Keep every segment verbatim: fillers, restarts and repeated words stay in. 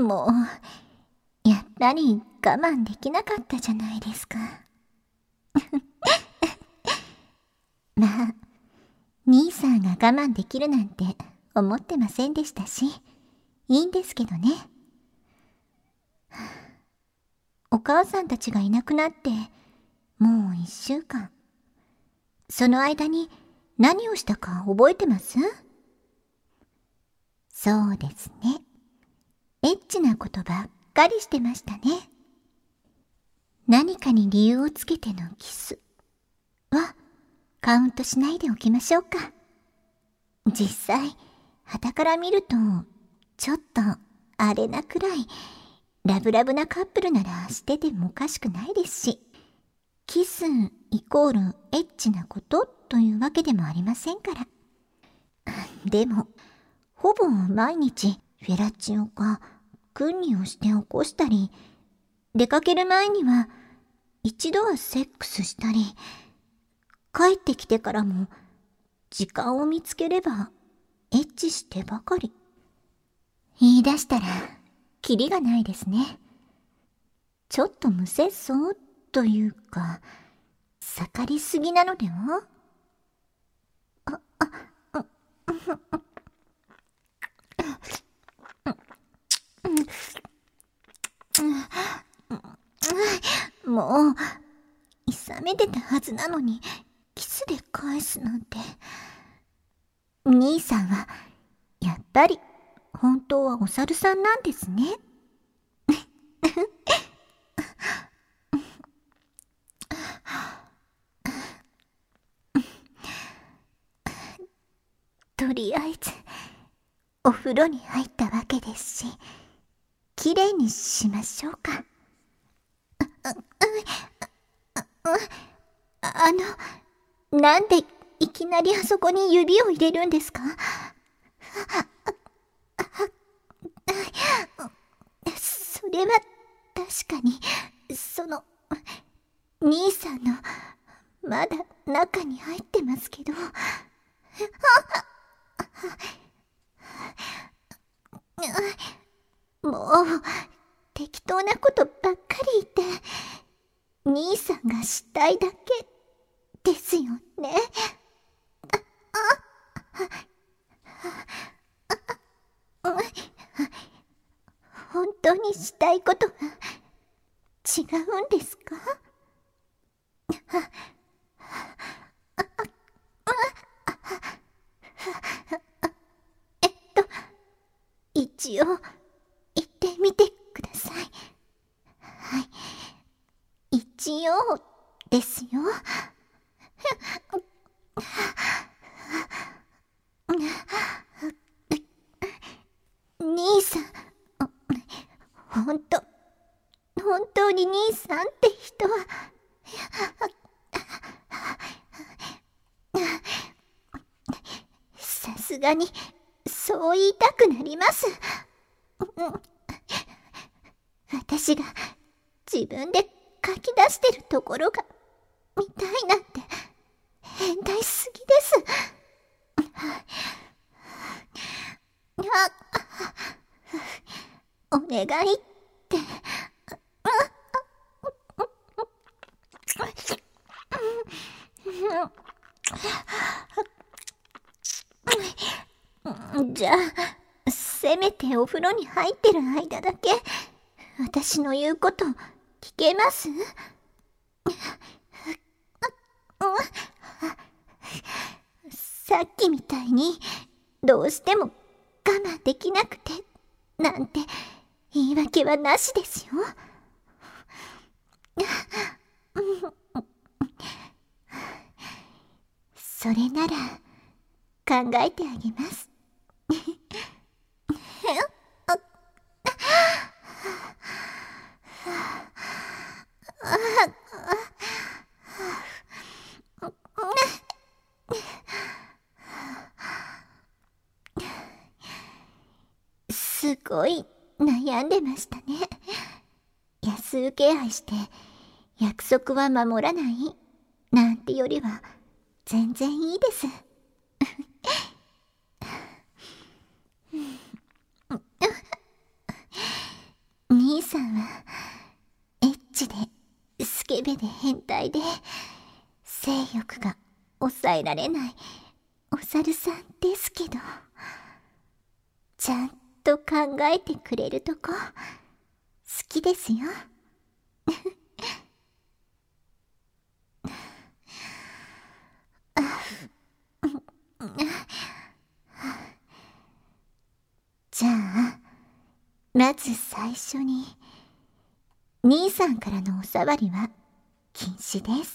もう、やっぱり我慢できなかったじゃないですか。まあ、兄さんが我慢できるなんて思ってませんでしたし、いいんですけどね。お母さんたちがいなくなってもう一週間。その間に何をしたか覚えてます？そうですね。エッチなことばっかりしてましたね。何かに理由をつけてのキスはカウントしないでおきましょうか。実際、傍から見るとちょっとあれなくらいラブラブなカップルならしててもおかしくないですし、キスイコールエッチなことというわけでもありませんから。でも、ほぼ毎日フェラチオかクンニをして起こしたり、出かける前には一度はセックスしたり、帰ってきてからも時間を見つければエッチしてばかり。言い出したらキリがないですね。ちょっと無節操というか、盛りすぎなのでは？あ、あ、あ、もう、いさめてたはずなのに、キスで返すなんて。兄さんは、やっぱり、本当はお猿さんなんですね。とりあえず、お風呂に入ったわけですし、きれいにしましょうか。あの、なんでいきなりあそこに指を入れるんですか？それは確かに、その、兄さんの、まだ中に入ってますけど。もう、適当なことばっかり言って、兄さんがしたいだけですよね。本当にしたいことが違うんですか？えっと、一応言ってみてください。はい。一応ですよ。兄さん、本当、本当に兄さんって人は、さすがにそう言いたくなります。私が自分で書き出してるところが見たいなんて変態すぎです。お願いって。じゃあ、せめてお風呂に入ってる間だけ私の言うこと聞けます？さっきみたいにどうしても我慢できなくてなんて言い訳はなしですよ。それなら考えてあげます。すごい悩んでましたね。安請け合いして約束は守らないなんてよりは全然いいです。 さんはエッチでスケベで変態で性欲が抑えられないお猿さんですけど、ちゃんと考えてくれるとこ好きですよ。じゃあまず最初に兄さんからのお触りは禁止です。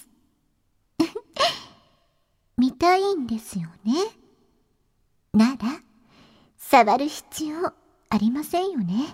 見たいんですよね。なら触る必要ありませんよね。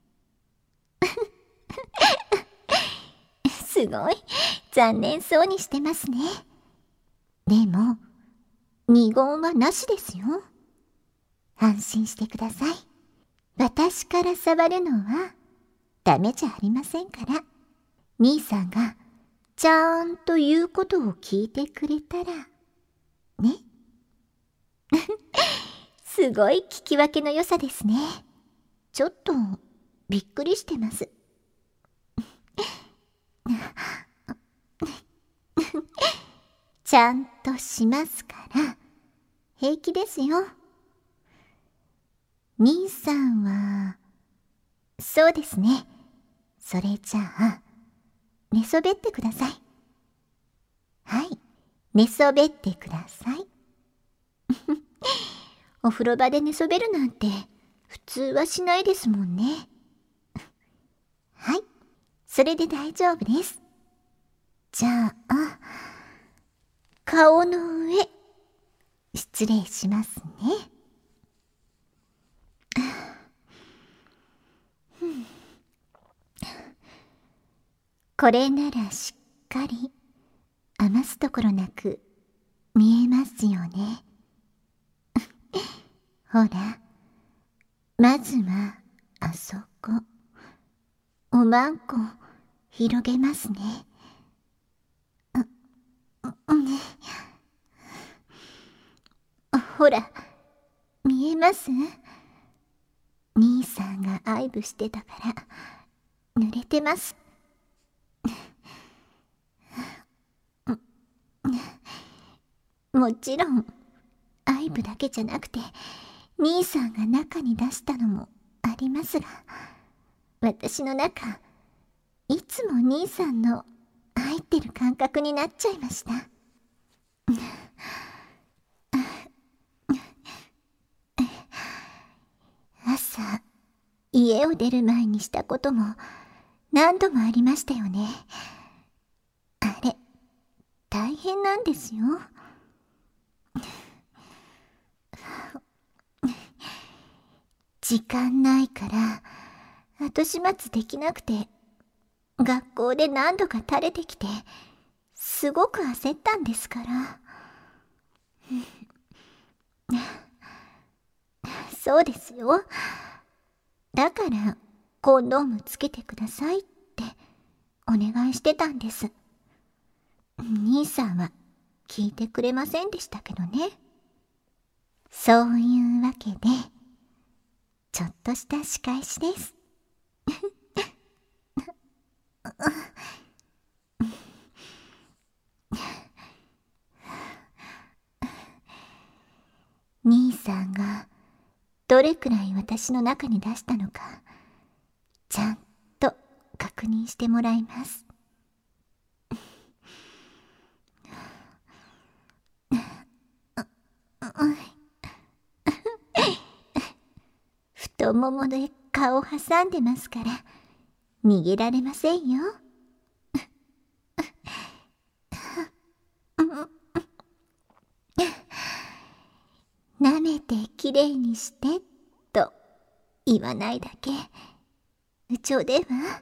すごい残念そうにしてますね。でも二言はなしですよ。安心してください。私から触るのはダメじゃありませんから。兄さんがちゃんと言うことを聞いてくれたらね。すごい聞き分けの良さですね。ちょっとびっくりしてます。ちゃんとしますから平気ですよ。兄さんはそうですね。それじゃあ寝そべってください。はい、寝そべってください。お風呂場で寝そべるなんて普通はしないですもんね。はい、それで大丈夫です。じゃあ顔の上失礼しますね。これならしっかり余すところなく見えますよね。ほら、まずはあそこおまんこ広げますね。ね、ほら見えます？兄さんが愛撫してたから濡れてます。もちろん愛撫だけじゃなくて兄さんが中に出したのもありますが、私の中いつも兄さんの入ってる感覚になっちゃいました。朝家を出る前にしたことも何度もありましたよね。あれ大変なんですよ。時間ないから後始末できなくて、学校で何度か垂れてきてすごく焦ったんですから。そうですよ。だからコンドームつけてくださいってお願いしてたんです。兄さんは聞いてくれませんでしたけどね。そういうわけでちょっとした仕返しです。兄さんがどれくらい私の中に出したのかちゃんと確認してもらいます。太ももで顔挟んでますから逃げられませんよ。舐めてきれいにしてと言わないだけ無調では。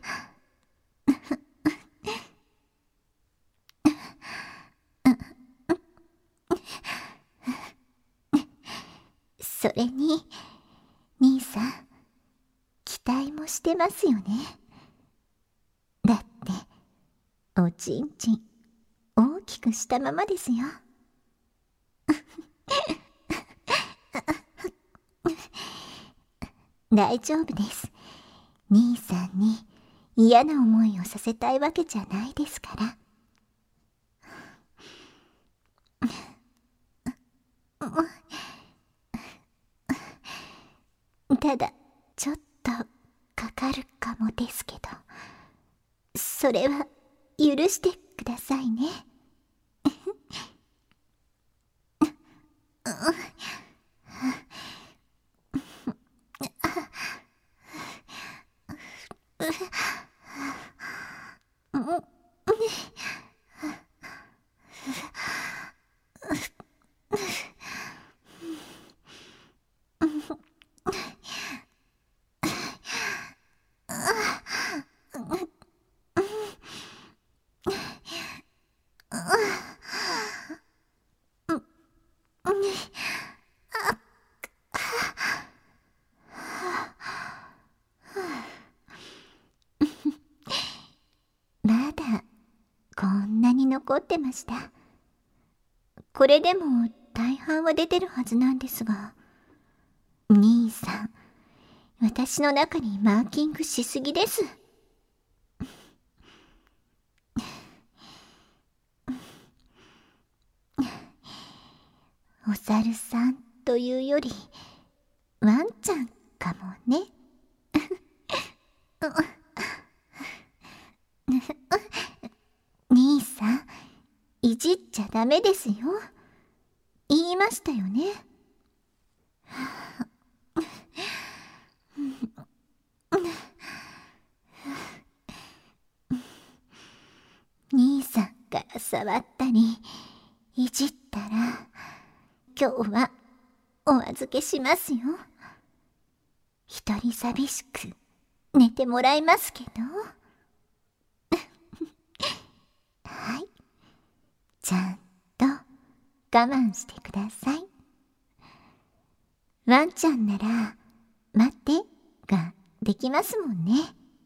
それに兄さん期待もしてますよね。だっておちんちん大きくしたままですよ。大丈夫です。兄さんに嫌な思いをさせたいわけじゃないですから。ただちょっとかかるかもですけど、それは許してくださいね。まだこんなに残ってました。これでも大半は出てるはずなんですが、兄さん、私の中にマーキングしすぎです。お猿さんというよりワンちゃんかもね。兄さん、いじっちゃダメですよ。言いましたよね。兄さんから触ったりいじったら、今日はお預けしますよ。一人寂しく寝てもらいますけど。はい、ちゃんと我慢してください。ワンちゃんなら待ってができますもんね。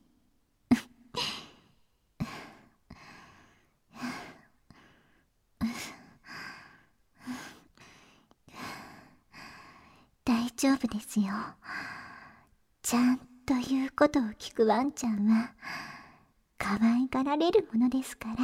大丈夫ですよ。ちゃんと言うことを聞くワンちゃんは可愛がられるものですから。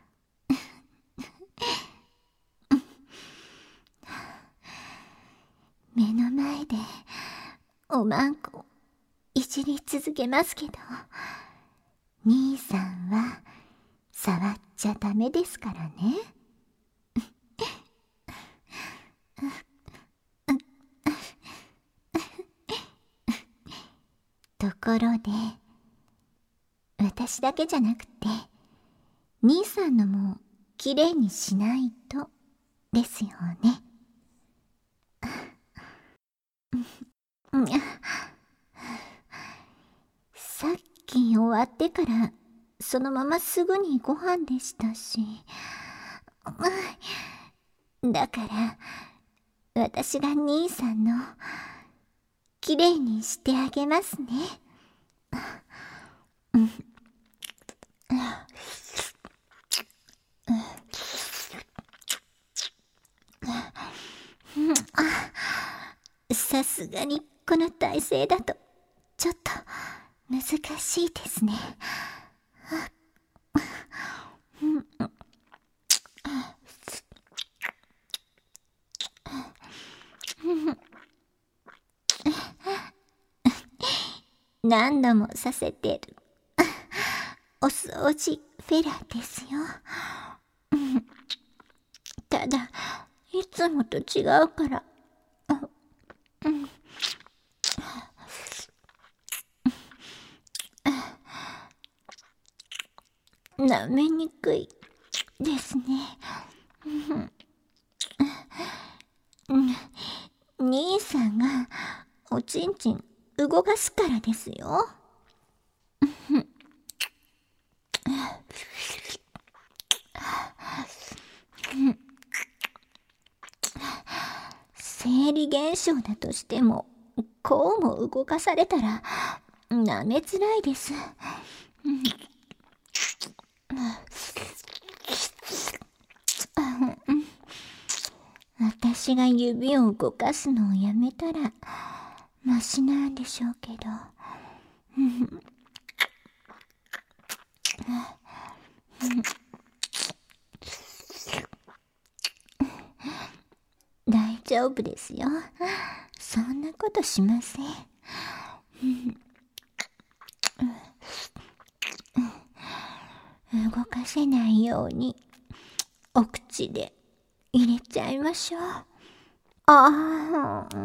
目の前でおまんこいじり続けますけど、兄さんは触っちゃダメですからね。ところで、私だけじゃなくて兄さんのもきれいにしないとですよね。さっき終わってからそのまますぐにご飯でしたし、だから私が兄さんのきれいにしてあげますね。さすがにこの体勢だとちょっと難しいですね。何度もさせてるお掃除フェラですよ。ただいつもと違うから、舐めにくいですね。兄さんがおちんちん動かすからですよ。生理現象だとしてもこうも動かされたら舐めづらいです。私が指を動かすのをやめたらマシなんでしょうけど。 大丈夫ですよ。そんなことしません。動かせないようにお口で入れちゃいましょう。ああ、うん。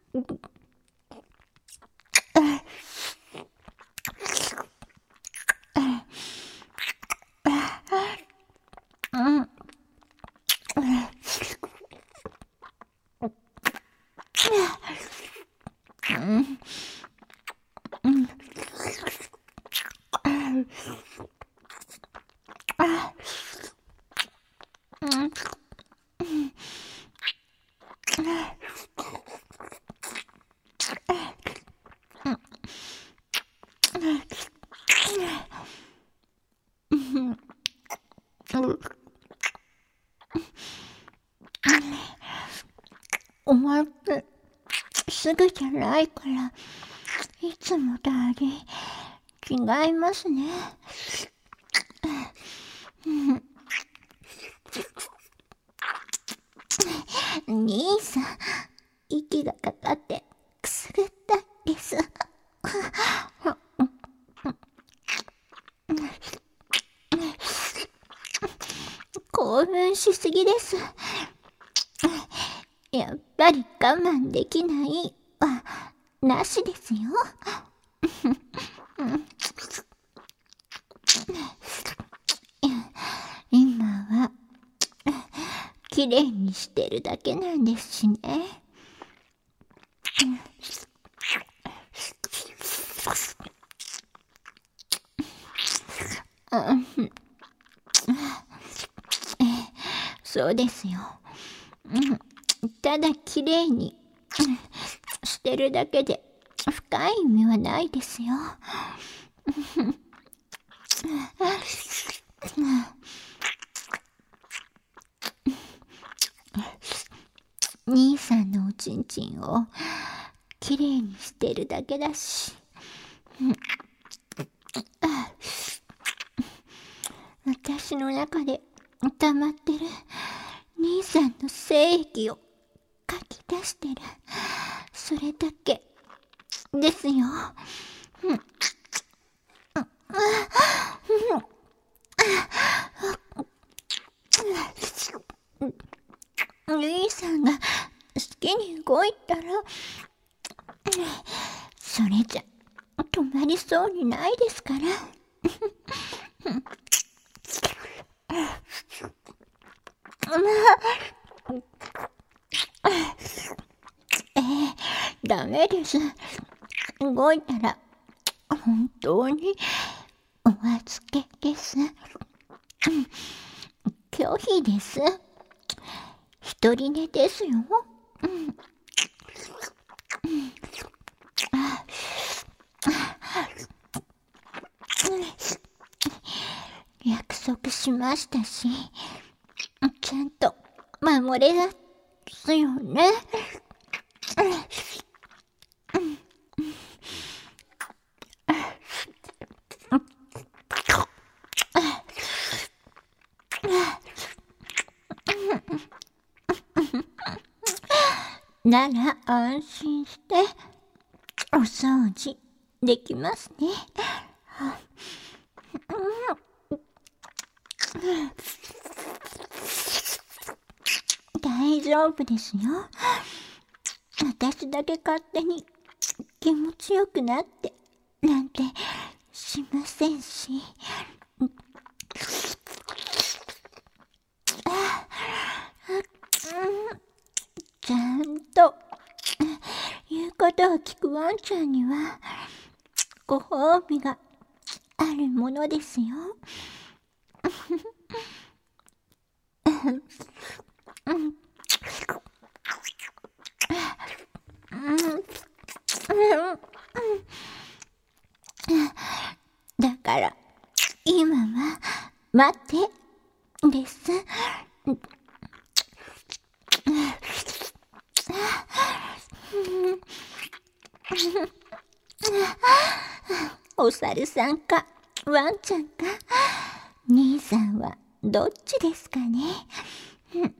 終わってすぐじゃないから、いつもとあれ違いますね。兄さん、息がかかってくすぐったいです。興奮しすぎです。やっぱり我慢できないはなしですよ。今はきれいにしてるだけなんですしね。そうですよ。ただきれいにしてるだけで深い意味はないですよ。兄さんのおちんちんをきれいにしてるだけだし、私の中で溜まってる兄さんの精液をかき出してる、それだけですよ。兄さんが好きに動いたら、それじゃ止まりそうにないですから。えー、ダメです。動いたら本当にお預けです。拒否です。一人寝ですよ。約束しましたし、ちゃんと守れますよね。なら安心してお掃除できますね。大丈夫ですよ。私だけ勝手に気持ちよくなってなんてしませんし。ちゃんと言うことを聞くワンちゃんにはご褒美があるものですよ。だから今は待ってです。お猿さんかワンちゃんか。兄さんはどっちですかね。